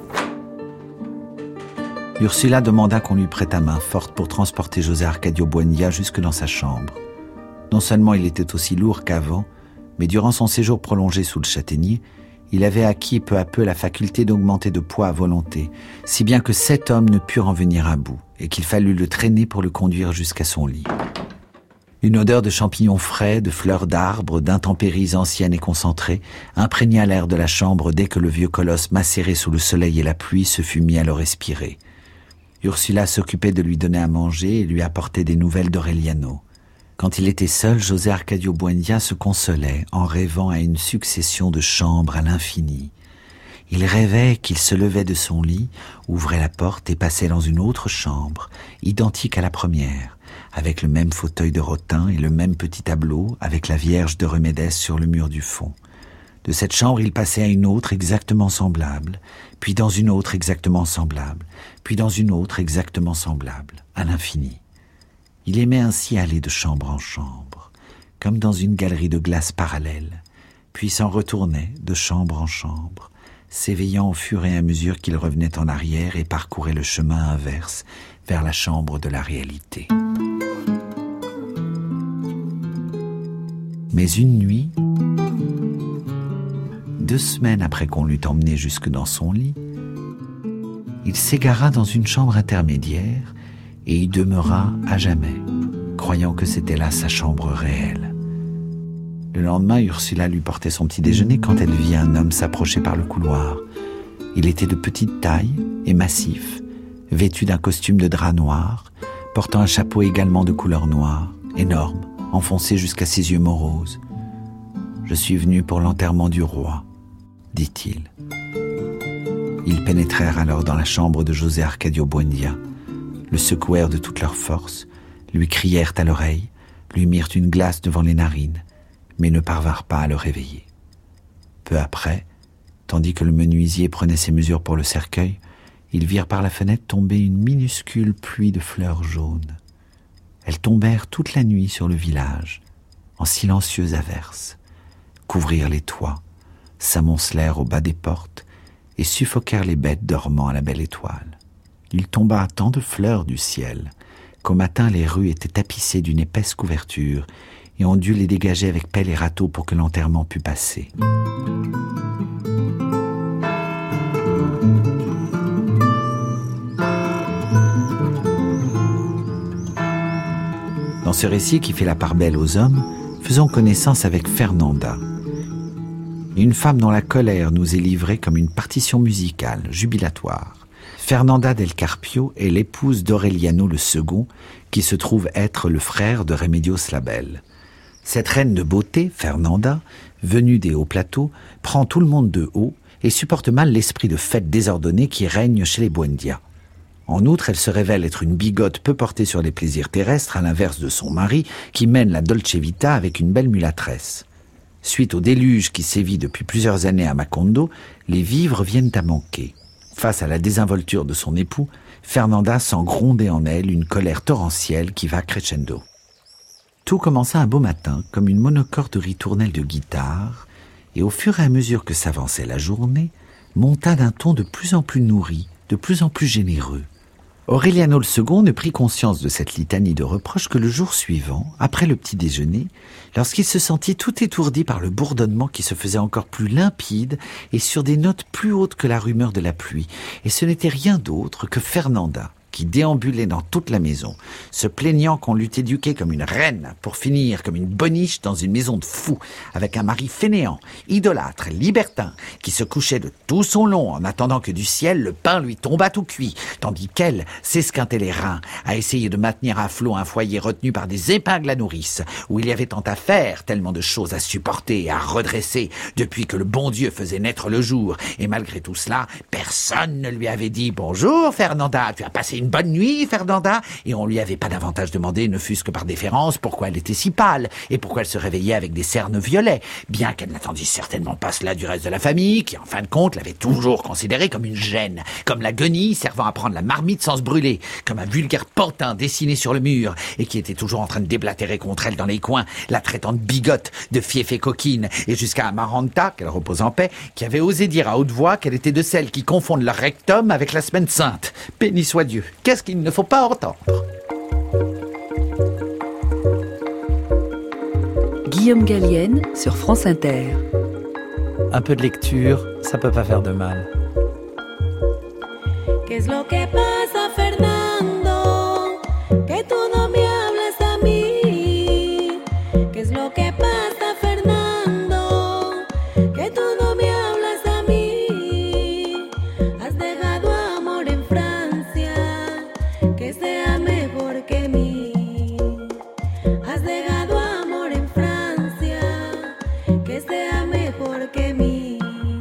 Ursula demanda qu'on lui prêtât main forte pour transporter José Arcadio Buendia jusque dans sa chambre. Non seulement il était aussi lourd qu'avant, mais durant son séjour prolongé sous le châtaignier, il avait acquis peu à peu la faculté d'augmenter de poids à volonté, si bien que sept hommes ne purent en venir à bout, et qu'il fallut le traîner pour le conduire jusqu'à son lit. Une odeur de champignons frais, de fleurs d'arbres, d'intempéries anciennes et concentrées, imprégna l'air de la chambre dès que le vieux colosse macéré sous le soleil et la pluie se fut mis à le respirer. Ursula s'occupait de lui donner à manger et lui apportait des nouvelles d'Aureliano. Quand il était seul, José Arcadio Buendia se consolait en rêvant à une succession de chambres à l'infini. Il rêvait qu'il se levait de son lit, ouvrait la porte et passait dans une autre chambre, identique à la première, avec le même fauteuil de rotin et le même petit tableau avec la Vierge de Remédès sur le mur du fond. De cette chambre, il passait à une autre exactement semblable, puis dans une autre exactement semblable, puis dans une autre exactement semblable, à l'infini. Il aimait ainsi aller de chambre en chambre, comme dans une galerie de glace parallèle, puis s'en retournait de chambre en chambre, s'éveillant au fur et à mesure qu'il revenait en arrière et parcourait le chemin inverse vers la chambre de la réalité. Mais une nuit, deux semaines après qu'on l'eût emmené jusque dans son lit, il s'égara dans une chambre intermédiaire et y demeura à jamais, croyant que c'était là sa chambre réelle. Le lendemain, Ursula lui portait son petit déjeuner quand elle vit un homme s'approcher par le couloir. Il était de petite taille et massif, vêtu d'un costume de drap noir, portant un chapeau également de couleur noire, énorme, enfoncé jusqu'à ses yeux moroses. « Je suis venu pour l'enterrement du roi », dit-il. Ils pénétrèrent alors dans la chambre de José Arcadio Buendia, le secouèrent de toute leur force, lui crièrent à l'oreille, lui mirent une glace devant les narines, mais ne parvinrent pas à le réveiller. Peu après, tandis que le menuisier prenait ses mesures pour le cercueil, ils virent par la fenêtre tomber une minuscule pluie de fleurs jaunes. Elles tombèrent toute la nuit sur le village, en silencieuses averses, couvrirent les toits, s'amoncelèrent au bas des portes et suffoquèrent les bêtes dormant à la belle étoile. Il tomba tant de fleurs du ciel qu'au matin les rues étaient tapissées d'une épaisse couverture et on dut les dégager avec pelle et râteau pour que l'enterrement pût passer. Dans ce récit qui fait la part belle aux hommes, faisons connaissance avec Fernanda, une femme dont la colère nous est livrée comme une partition musicale, jubilatoire. Fernanda del Carpio est l'épouse d'Aureliano le Second, qui se trouve être le frère de Remedios la Belle. Cette reine de beauté, Fernanda, venue des hauts plateaux, prend tout le monde de haut et supporte mal l'esprit de fête désordonné qui règne chez les Buendia. En outre, elle se révèle être une bigote peu portée sur les plaisirs terrestres, à l'inverse de son mari, qui mène la dolce vita avec une belle mulâtresse. Suite au déluge qui sévit depuis plusieurs années à Macondo, les vivres viennent à manquer. Face à la désinvolture de son époux, Fernanda sent gronder en elle une colère torrentielle qui va crescendo. Tout commença un beau matin, comme une monocorde de ritournelle de guitare, et au fur et à mesure que s'avançait la journée, monta d'un ton de plus en plus nourri, de plus en plus généreux. Aureliano le Second ne prit conscience de cette litanie de reproches que le jour suivant, après le petit déjeuner, lorsqu'il se sentit tout étourdi par le bourdonnement qui se faisait encore plus limpide et sur des notes plus hautes que la rumeur de la pluie. Et ce n'était rien d'autre que Fernanda, qui déambulait dans toute la maison, se plaignant qu'on l'eût éduquée comme une reine pour finir comme une boniche dans une maison de fous, avec un mari fainéant, idolâtre, libertin, qui se couchait de tout son long en attendant que du ciel le pain lui tombât tout cuit, tandis qu'elle s'esquintait les reins à essayer de maintenir à flot un foyer retenu par des épingles à nourrice, où il y avait tant à faire, tellement de choses à supporter et à redresser depuis que le bon Dieu faisait naître le jour, et malgré tout cela, personne ne lui avait dit « Bonjour Fernanda, tu as passé une une bonne nuit, Fernanda ?» Et on lui avait pas davantage demandé, ne fût-ce que par déférence, pourquoi elle était si pâle et pourquoi elle se réveillait avec des cernes violets, bien qu'elle n'attendît certainement pas cela du reste de la famille, qui en fin de compte l'avait toujours considérée comme une gêne, comme la guenille servant à prendre la marmite sans se brûler, comme un vulgaire pantin dessiné sur le mur et qui était toujours en train de déblatérer contre elle dans les coins, la traitant de bigote, de fiefée coquine, et jusqu'à Amaranta, qu'elle repose en paix, qui avait osé dire à haute voix qu'elle était de celles qui confondent leur rectum avec la semaine sainte. Béni soit Dieu, qu'est-ce qu'il ne faut pas entendre? Guillaume Gallienne sur France Inter. Un peu de lecture, ça peut pas faire de mal. Qu'est-ce que pasa, Fernando? Que tu no me hablas a mí. Qu'est-ce que pasa, Fernando? Que tu no me hablas a mí. Has dejado amor en Francia, que sea mejor que mí. Has dejado amor en Francia, que sea mejor que mí.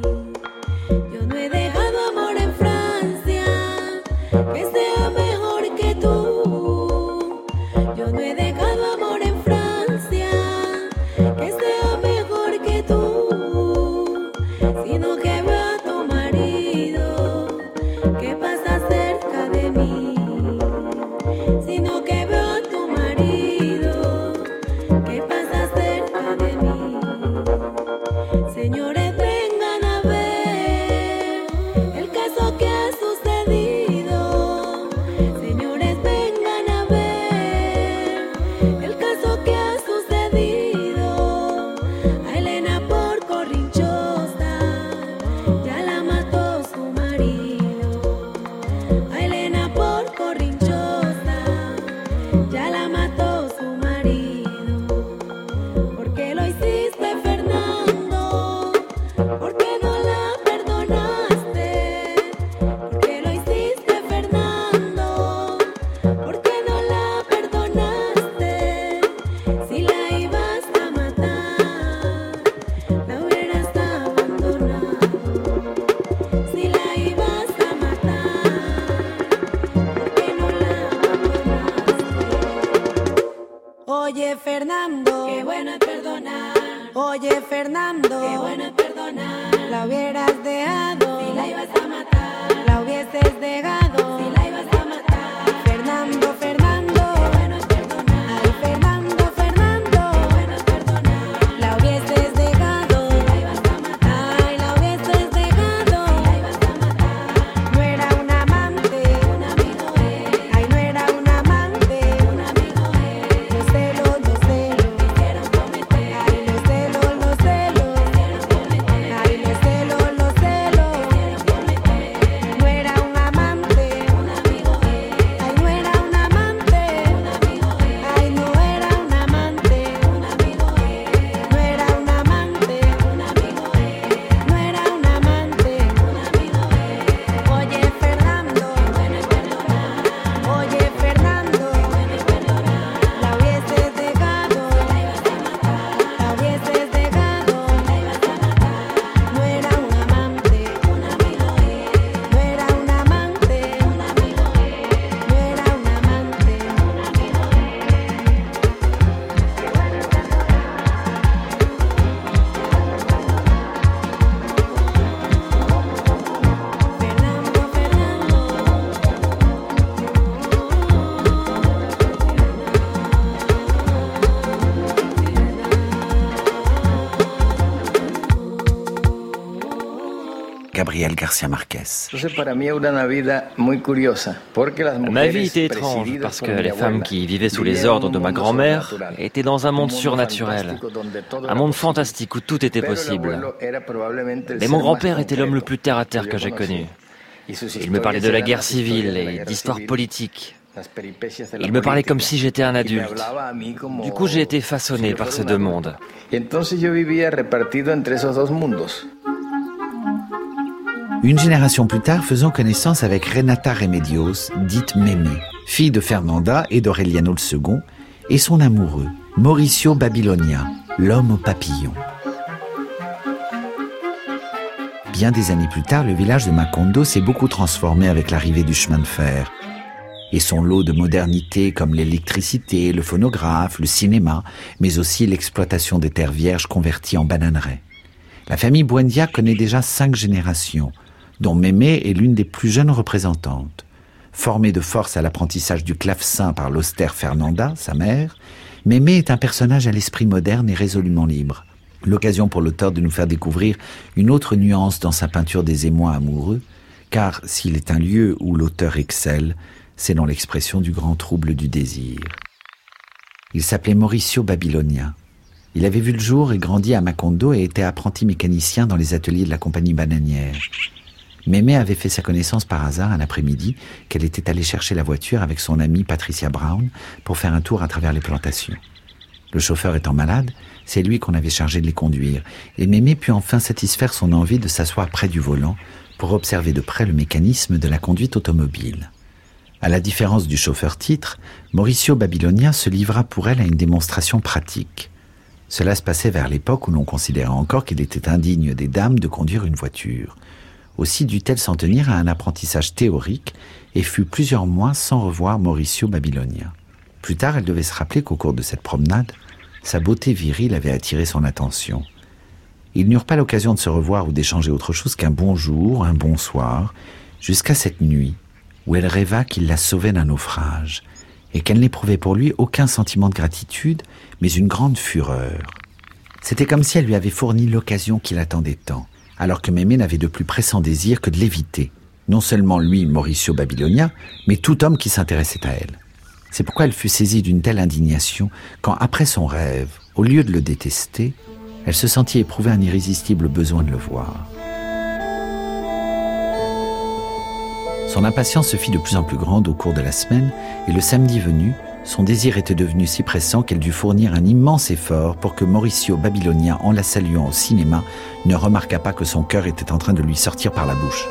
Yo no he dejado amor en Francia, que sea mejor que tú. Yo no he dejado amor en Francia, que sea mejor que tú, sino que veo a tu marido que pasa cerca de mí, sino que veo a tu marido que pasa cerca de mí. Señores, vengan a ver el caso que ha sucedido. Señores, vengan a ver el caso que ha sucedido. A Elena por corrinchosa ya la mató su marido. A Elena por corrinchosa ya la mató su marido. ¿Por qué lo hiciste, Fernando? ¿Por qué no la perdonaste? ¿Por qué lo hiciste, Fernando? ¿Por qué no la perdonaste? Si la ibas a matar, la hubieras abandonado. Si la ibas a matar, ¿por qué no la abandonaste? Oye, Fernando, qué bueno es perdonar. Oye, Fernando, qué bueno es perdonar. La hubieras dejado si la ibas a matar. La hubieses dejado si la ibas a matar. Fernando, Fernando, qué bueno es perdonar. Ay, Fernando, Fernando, qué bueno es perdonar. La hubieses dejado si la ibas a matar. Ay, la hubieses dejado si la ibas a matar. No era un amante, un amigo es. Ay, no era un amante, un amigo es. Los celos, los celos, me hicieron cometer. Ay, los celos, los celos, me hicieron cometer. Ay, los celos, los celos, me hicieron cometer. No era un amante, un amigo es. Ay, no era un amante, un amigo es. Ay, no era un amante, un amigo es. No era un amante, un amigo es. No era un amante, un amigo es. Oye, Fernando, bueno es perdonar. Oye, Fernando, bueno es perdonar. La hubieses dejado si la ibas a matar. La hubieses dejado si la ibas a matar. No era un amante, un amigo es. No era un amante, un amigo es. No era un amante, un amigo es. Fernando, Gabriel García Márquez. Ma vie était étrange parce que les femmes qui vivaient sous les ordres de ma grand-mère étaient dans un monde surnaturel, un monde fantastique où tout était possible. Mais mon grand-père était l'homme le plus terre-à-terre que j'ai connu. Il me parlait de la guerre civile et d'histoire politique. Il me parlait comme si j'étais un adulte. Du coup, j'ai été façonné par ces deux mondes. Une génération plus tard, faisons connaissance avec Renata Remedios, dite Mémé, fille de Fernanda et d'Aureliano le Second, et son amoureux, Mauricio Babilonia, l'homme au papillon. Bien des années plus tard, le village de Macondo s'est beaucoup transformé avec l'arrivée du chemin de fer. et son lot de modernités comme l'électricité, le phonographe, le cinéma, mais aussi l'exploitation des terres vierges converties en bananeraies. La famille Buendia connaît déjà cinq générations, dont Mémé est l'une des plus jeunes représentantes. Formée de force à l'apprentissage du clavecin par l'austère Fernanda, sa mère, Mémé est un personnage à l'esprit moderne et résolument libre. L'occasion pour l'auteur de nous faire découvrir une autre nuance dans sa peinture des émois amoureux, car s'il est un lieu où l'auteur excelle, c'est dans l'expression du grand trouble du désir. Il s'appelait Mauricio Babilonia. Il avait vu le jour et grandi à Macondo et était apprenti mécanicien dans les ateliers de la compagnie bananière. Mémé avait fait sa connaissance par hasard un après-midi qu'elle était allée chercher la voiture avec son amie Patricia Brown pour faire un tour à travers les plantations. Le chauffeur étant malade, c'est lui qu'on avait chargé de les conduire et Mémé put enfin satisfaire son envie de s'asseoir près du volant pour observer de près le mécanisme de la conduite automobile. À la différence du chauffeur-titre, Mauricio Babilonia se livra pour elle à une démonstration pratique. Cela se passait vers l'époque où l'on considérait encore qu'il était indigne des dames de conduire une voiture. Aussi dut-elle s'en tenir à un apprentissage théorique et fut plusieurs mois sans revoir Mauricio Babilonia. Plus tard, elle devait se rappeler qu'au cours de cette promenade, sa beauté virile avait attiré son attention. Ils n'eurent pas l'occasion de se revoir ou d'échanger autre chose qu'un bonjour, un bonsoir, jusqu'à cette nuit où elle rêva qu'il la sauvait d'un naufrage et qu'elle n'éprouvait pour lui aucun sentiment de gratitude, mais une grande fureur. C'était comme si elle lui avait fourni l'occasion qu'il attendait tant, alors que Mémé n'avait de plus pressant désir que de l'éviter. Non seulement lui, Mauricio Babilonia, mais tout homme qui s'intéressait à elle. C'est pourquoi elle fut saisie d'une telle indignation quand, après son rêve, au lieu de le détester, elle se sentit éprouver un irrésistible besoin de le voir. Son impatience se fit de plus en plus grande au cours de la semaine, et le samedi venu, son désir était devenu si pressant qu'elle dut fournir un immense effort pour que Mauricio Babilonia, en la saluant au cinéma, ne remarquât pas que son cœur était en train de lui sortir par la bouche.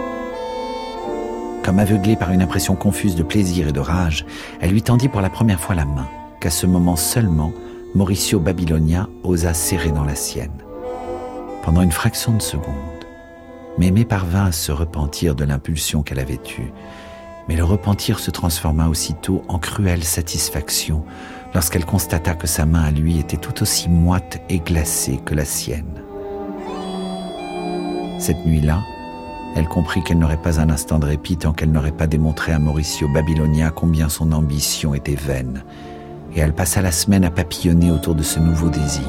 Comme aveuglée par une impression confuse de plaisir et de rage, elle lui tendit pour la première fois la main, qu'à ce moment seulement, Mauricio Babilonia osa serrer dans la sienne. Pendant une fraction de seconde, Mémé parvint à se repentir de l'impulsion qu'elle avait eue, mais le repentir se transforma aussitôt en cruelle satisfaction lorsqu'elle constata que sa main à lui était tout aussi moite et glacée que la sienne. Cette nuit-là, elle comprit qu'elle n'aurait pas un instant de répit tant qu'elle n'aurait pas démontré à Mauricio Babilonia combien son ambition était vaine, et elle passa la semaine à papillonner autour de ce nouveau désir.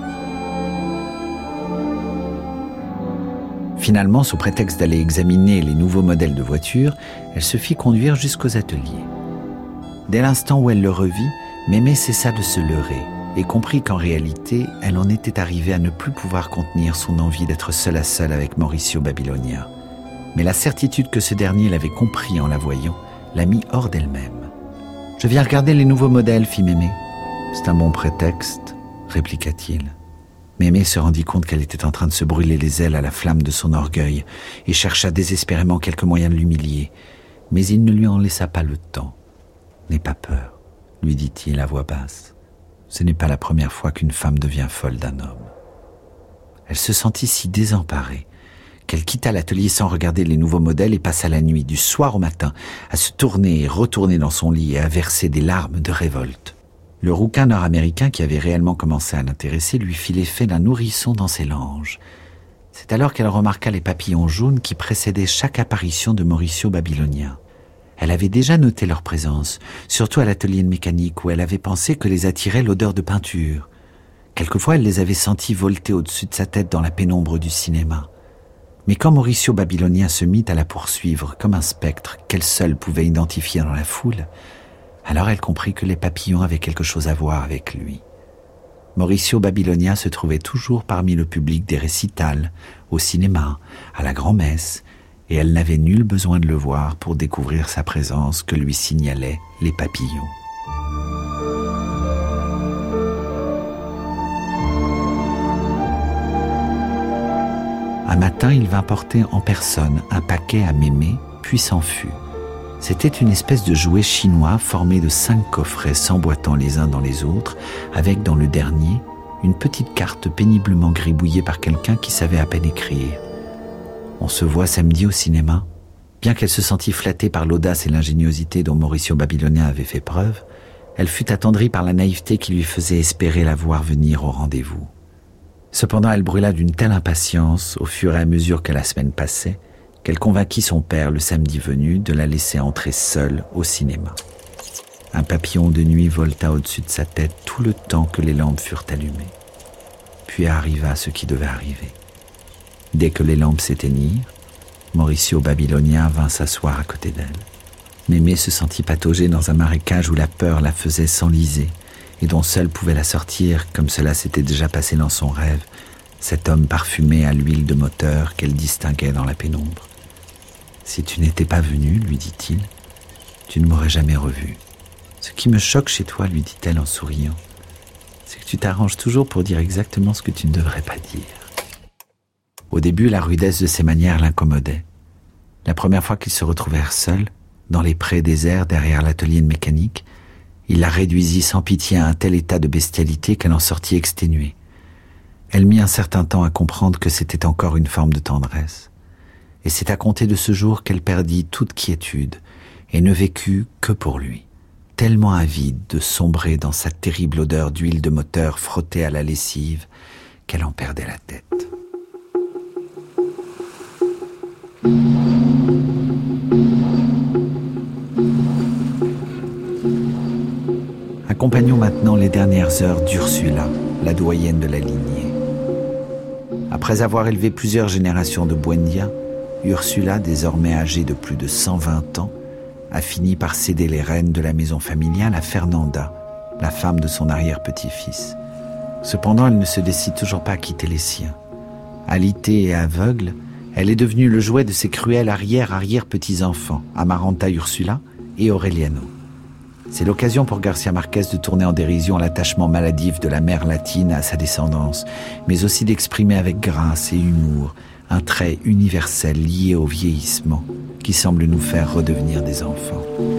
Finalement, sous prétexte d'aller examiner les nouveaux modèles de voitures, elle se fit conduire jusqu'aux ateliers. Dès l'instant où elle le revit, Mémé cessa de se leurrer et comprit qu'en réalité, elle en était arrivée à ne plus pouvoir contenir son envie d'être seule à seule avec Mauricio Babilonia. Mais la certitude que ce dernier l'avait compris en la voyant la mit hors d'elle-même. « Je viens regarder les nouveaux modèles, fit Mémé. »« C'est un bon prétexte, » répliqua-t-il. Mémé se rendit compte qu'elle était en train de se brûler les ailes à la flamme de son orgueil et chercha désespérément quelque moyen de l'humilier. Mais il ne lui en laissa pas le temps. « N'aie pas peur, » lui dit-il à voix basse. « Ce n'est pas la première fois qu'une femme devient folle d'un homme. » Elle se sentit si désemparée qu'elle quitta l'atelier sans regarder les nouveaux modèles et passa la nuit, du soir au matin, à se tourner et retourner dans son lit et à verser des larmes de révolte. Le rouquin nord-américain qui avait réellement commencé à l'intéresser lui fit l'effet d'un nourrisson dans ses langes. C'est alors qu'elle remarqua les papillons jaunes qui précédaient chaque apparition de Mauricio Babilonia. Elle avait déjà noté leur présence, surtout à l'atelier de mécanique où elle avait pensé que les attirait l'odeur de peinture. Quelquefois, elle les avait sentis volter au-dessus de sa tête dans la pénombre du cinéma. Mais quand Mauricio Babilonia se mit à la poursuivre comme un spectre qu'elle seule pouvait identifier dans la foule, alors elle comprit que les papillons avaient quelque chose à voir avec lui. Mauricio Babilonia se trouvait toujours parmi le public des récitals, au cinéma, à la grand-messe, et elle n'avait nul besoin de le voir pour découvrir sa présence que lui signalaient les papillons. Un matin, il vint porter en personne un paquet à Mémé, puis s'en fut. C'était une espèce de jouet chinois formé de cinq coffrets s'emboîtant les uns dans les autres, avec dans le dernier une petite carte péniblement gribouillée par quelqu'un qui savait à peine écrire. « On se voit samedi au cinéma ?» Bien qu'elle se sentît flattée par l'audace et l'ingéniosité dont Mauricio Babylonia avait fait preuve, elle fut attendrie par la naïveté qui lui faisait espérer la voir venir au rendez-vous. Cependant, elle brûla d'une telle impatience au fur et à mesure que la semaine passait, qu'elle convainquit son père, le samedi venu, de la laisser entrer seule au cinéma. Un papillon de nuit volta au-dessus de sa tête tout le temps que les lampes furent allumées. Puis arriva ce qui devait arriver. Dès que les lampes s'éteignirent, Mauricio Babylonia vint s'asseoir à côté d'elle. Mémé se sentit patauger dans un marécage où la peur la faisait s'enliser et dont seul pouvait la sortir, comme cela s'était déjà passé dans son rêve, cet homme parfumé à l'huile de moteur qu'elle distinguait dans la pénombre. « Si tu n'étais pas venu, lui dit-il, tu ne m'aurais jamais revu. Ce qui me choque chez toi, lui dit-elle en souriant, c'est que tu t'arranges toujours pour dire exactement ce que tu ne devrais pas dire. » Au début, la rudesse de ses manières l'incommodait. La première fois qu'ils se retrouvèrent seuls, dans les prés déserts derrière l'atelier de mécanique, il la réduisit sans pitié à un tel état de bestialité qu'elle en sortit exténuée. Elle mit un certain temps à comprendre que c'était encore une forme de tendresse. Et c'est à compter de ce jour qu'elle perdit toute quiétude et ne vécut que pour lui, tellement avide de sombrer dans sa terrible odeur d'huile de moteur frottée à la lessive qu'elle en perdait la tête. Accompagnons maintenant les dernières heures d'Ursula, la doyenne de la lignée. Après avoir élevé plusieurs générations de Buendia, Ursula, désormais âgée de plus de cent vingt ans, a fini par céder les rênes de la maison familiale à Fernanda, la femme de son arrière-petit-fils. Cependant, elle ne se décide toujours pas à quitter les siens. Alitée et aveugle, elle est devenue le jouet de ses cruels arrière-arrière-petits-enfants, Amaranta Ursula et Aureliano. C'est l'occasion pour Garcia Marquez de tourner en dérision l'attachement maladif de la mère latine à sa descendance, mais aussi d'exprimer avec grâce et humour un trait universel lié au vieillissement qui semble nous faire redevenir des enfants.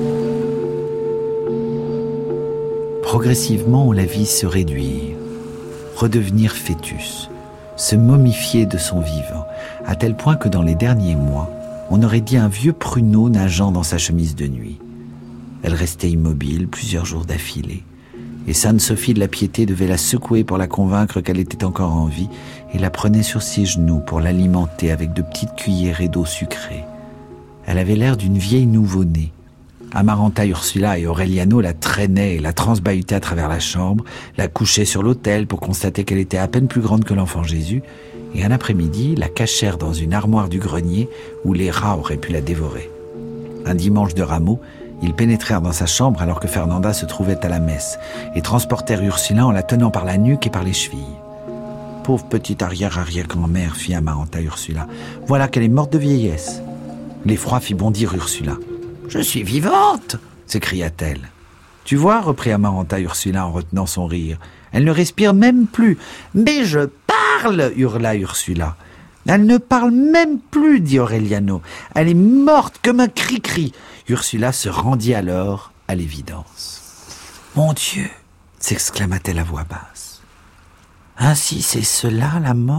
Progressivement, on la vit se réduire, redevenir fœtus, se momifier de son vivant, à tel point que dans les derniers mois, on aurait dit un vieux pruneau nageant dans sa chemise de nuit. Elle restait immobile plusieurs jours d'affilée, et Sainte Sophie de la Piété devait la secouer pour la convaincre qu'elle était encore en vie, et la prenait sur ses genoux pour l'alimenter avec de petites cuillerées d'eau sucrée. Elle avait l'air d'une vieille nouveau-née. Amaranta Ursula et Aureliano la traînaient et la transbahutaient à travers la chambre, la couchaient sur l'autel pour constater qu'elle était à peine plus grande que l'enfant Jésus, et un après-midi la cachèrent dans une armoire du grenier où les rats auraient pu la dévorer. Un dimanche de Rameaux, ils pénétrèrent dans sa chambre alors que Fernanda se trouvait à la messe et transportèrent Ursula en la tenant par la nuque et par les chevilles. « Pauvre petite arrière-arrière-grand-mère, fit Amaranta Ursula, voilà qu'elle est morte de vieillesse. » L'effroi fit bondir Ursula. « Je suis vivante !» s'écria-t-elle. « Tu vois, reprit Amaranta Ursula en retenant son rire, elle ne respire même plus. »« Mais je parle !» hurla Ursula. « Elle ne parle même plus, dit Aureliano. Elle est morte comme un cri-cri. » Ursula se rendit alors à l'évidence. « Mon Dieu !» s'exclama-t-elle à voix basse. « Ainsi c'est cela, la mort ?»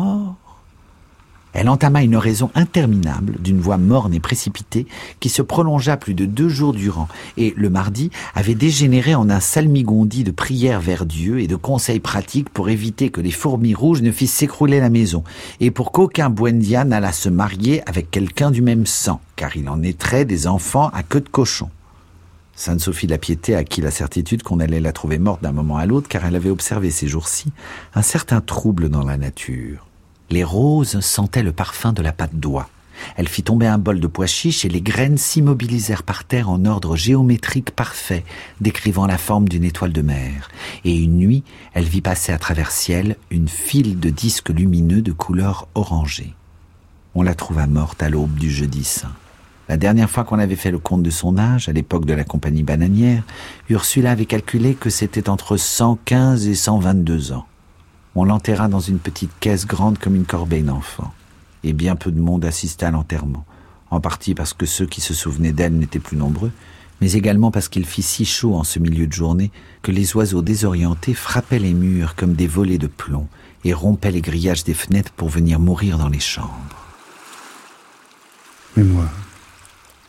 Elle entama une oraison interminable, d'une voix morne et précipitée, qui se prolongea plus de deux jours durant, et, le mardi, avait dégénéré en un salmigondi de prières vers Dieu et de conseils pratiques pour éviter que les fourmis rouges ne fissent s'écrouler la maison, et pour qu'aucun Buendia n'allât se marier avec quelqu'un du même sang, car il en naîtrait des enfants à queue de cochon. Sainte Sophie de la Piété acquit la certitude qu'on allait la trouver morte d'un moment à l'autre, car elle avait observé ces jours-ci un certain trouble dans la nature. Les roses sentaient le parfum de la pâte d'oie. Elle fit tomber un bol de pois chiches et les graines s'immobilisèrent par terre en ordre géométrique parfait, décrivant la forme d'une étoile de mer. Et une nuit, elle vit passer à travers ciel une file de disques lumineux de couleur orangée. On la trouva morte à l'aube du jeudi saint. La dernière fois qu'on avait fait le compte de son âge, à l'époque de la compagnie bananière, Ursula avait calculé que c'était entre cent quinze et cent vingt-deux ans. On l'enterra dans une petite caisse grande comme une corbeille d'enfant. Et bien peu de monde assista à l'enterrement, en partie parce que ceux qui se souvenaient d'elle n'étaient plus nombreux, mais également parce qu'il fit si chaud en ce milieu de journée que les oiseaux désorientés frappaient les murs comme des volets de plomb et rompaient les grillages des fenêtres pour venir mourir dans les chambres. Mais moi,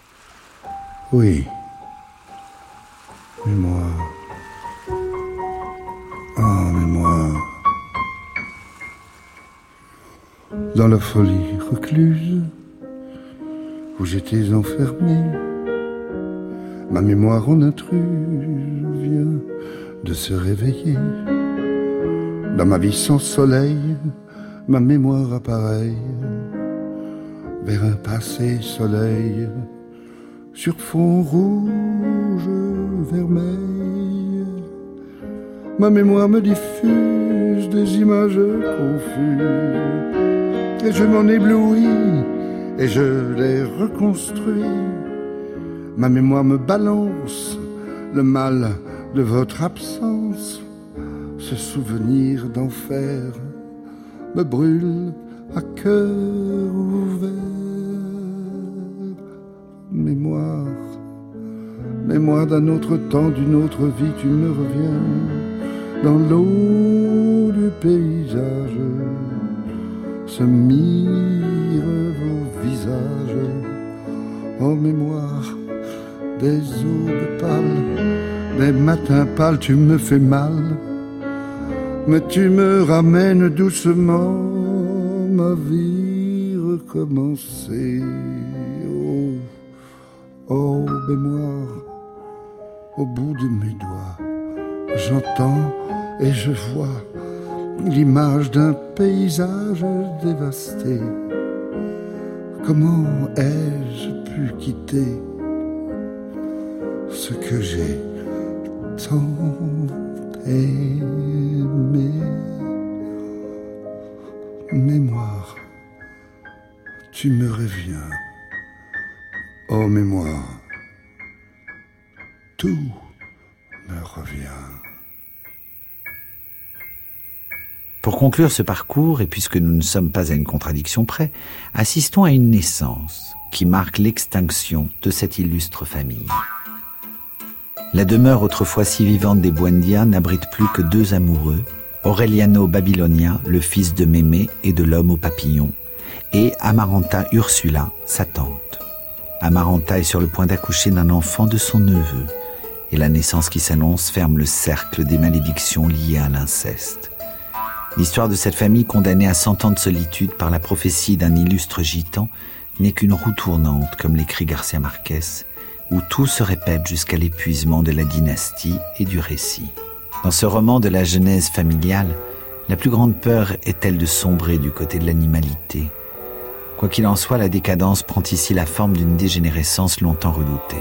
Oui. Mémoire. Ah, mémoire. Dans la folie recluse où j'étais enfermé, ma mémoire en intruse vient de se réveiller. Dans ma vie sans soleil, ma mémoire appareille vers un passé soleil sur fond rouge vermeil. Ma mémoire me diffuse des images confuses et je m'en éblouis et je les reconstruis. Ma mémoire me balance le mal de votre absence. Ce souvenir d'enfer me brûle à cœur ouvert. Mémoire, mémoire d'un autre temps, d'une autre vie, tu me reviens dans l'eau du paysage. Se mirent vos visages en mémoire des aubes pâles, des matins pâles, tu me fais mal, mais tu me ramènes doucement ma vie recommencée. Oh, oh, mémoire, au bout de mes doigts, j'entends et je vois l'image d'un paysage dévasté. Comment ai-je pu quitter ce que j'ai tant aimé? Mémoire, tu me reviens. Oh mémoire, tout me revient. Pour conclure ce parcours, et puisque nous ne sommes pas à une contradiction près, assistons à une naissance qui marque l'extinction de cette illustre famille. La demeure autrefois si vivante des Buendia n'abrite plus que deux amoureux, Aureliano Babylonia, le fils de Mémé et de l'homme au papillon, et Amaranta Ursula, sa tante. Amaranta est sur le point d'accoucher d'un enfant de son neveu, et la naissance qui s'annonce ferme le cercle des malédictions liées à l'inceste. L'histoire de cette famille condamnée à cent ans de solitude par la prophétie d'un illustre gitan n'est qu'une roue tournante, comme l'écrit Garcia Marquez, où tout se répète jusqu'à l'épuisement de la dynastie et du récit. Dans ce roman de la genèse familiale, la plus grande peur est-elle de sombrer du côté de l'animalité. Quoi qu'il en soit, la décadence prend ici la forme d'une dégénérescence longtemps redoutée.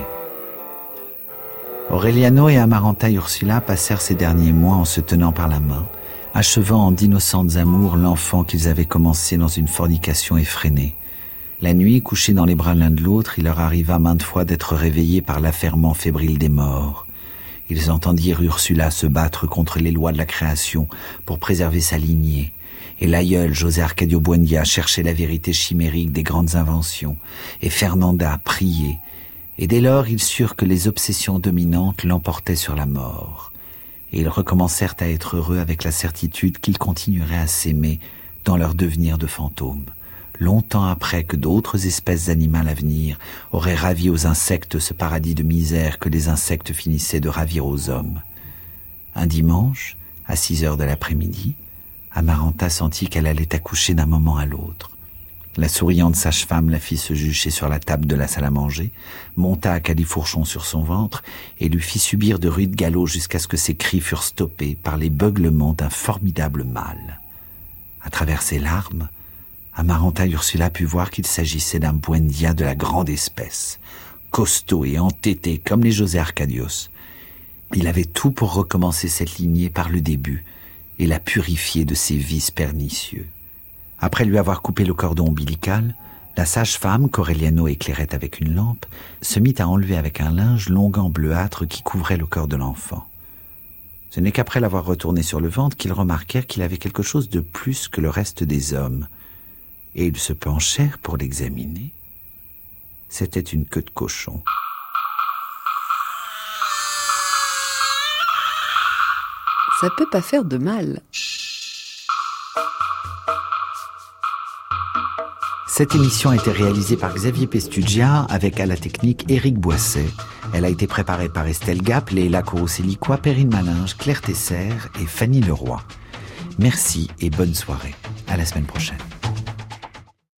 Aureliano et Amaranta Ursula passèrent ces derniers mois en se tenant par la main, achevant en d'innocentes amours l'enfant qu'ils avaient commencé dans une fornication effrénée. La nuit, couchés dans les bras l'un de l'autre, il leur arriva maintes fois d'être réveillés par l'affairement fébrile des morts. Ils entendirent Ursula se battre contre les lois de la création pour préserver sa lignée, et l'aïeul José Arcadio Buendia cherchait la vérité chimérique des grandes inventions, et Fernanda priait, et dès lors ils surent que les obsessions dominantes l'emportaient sur la mort. Et ils recommencèrent à être heureux avec la certitude qu'ils continueraient à s'aimer dans leur devenir de fantômes, longtemps après que d'autres espèces animales à venir auraient ravi aux insectes ce paradis de misère que les insectes finissaient de ravir aux hommes. Un dimanche, à six heures de l'après-midi, Amaranta sentit qu'elle allait accoucher d'un moment à l'autre. La souriante sage-femme la fit se jucher sur la table de la salle à manger, monta à califourchon sur son ventre et lui fit subir de rudes galops jusqu'à ce que ses cris furent stoppés par les beuglements d'un formidable mâle. À travers ses larmes, Amaranta Ursula put voir qu'il s'agissait d'un Buendia de la grande espèce, costaud et entêté comme les José Arcadios. Il avait tout pour recommencer cette lignée par le début et la purifier de ses vices pernicieux. Après lui avoir coupé le cordon ombilical, la sage-femme, qu'Aureliano éclairait avec une lampe, se mit à enlever avec un linge l'onguent bleuâtre qui couvrait le corps de l'enfant. Ce n'est qu'après l'avoir retourné sur le ventre qu'ils remarquèrent qu'il avait quelque chose de plus que le reste des hommes, et ils se penchèrent pour l'examiner. C'était une queue de cochon. Ça peut pas faire de mal. Cette émission a été réalisée par Xavier Pestugia avec à la technique Éric Boisset. Elle a été préparée par Estelle Gap, Léla Coroselicois, Perrine Malinge, Claire Tesser et Fanny Leroy. Merci et bonne soirée. À la semaine prochaine.